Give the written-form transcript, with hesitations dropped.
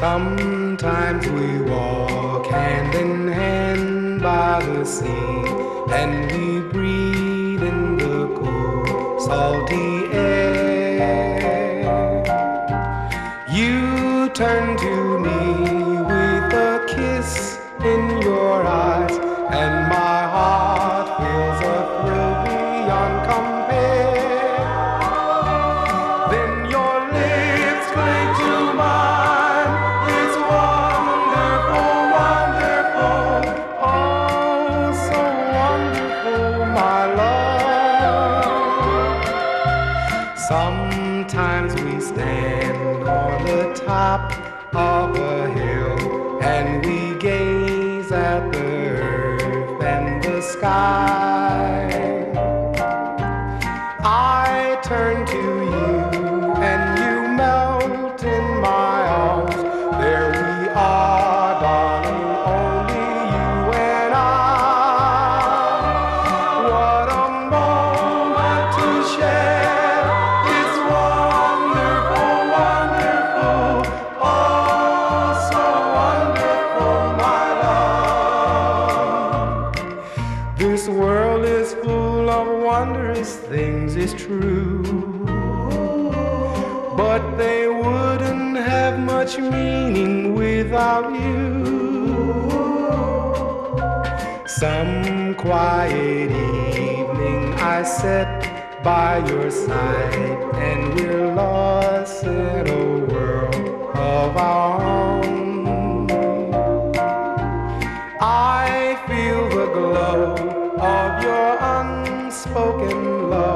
Sometimes we walk hand in hand by the sea, and we breathe in the cool, salty air. You turn to me with a kiss in your eyes, and my heart feels a thrill beyond compare. Then your lips cling to mine. It's wonderful, wonderful, oh, so wonderful, my love. Sometimes we stand on the top of a hill, and we gaze at the earth and the sky. I turn to you and you melt in my arms. There we are, darling, only you and I. What a moment to share. It's wonderful, wonderful, oh, so wonderful, my love. This world is full of wondrous things, it's true, but they wouldn't have much meaning without you. Some quiet evening I sit by your side, and we're lost in a world of our own. I feel the glow of your unspoken love.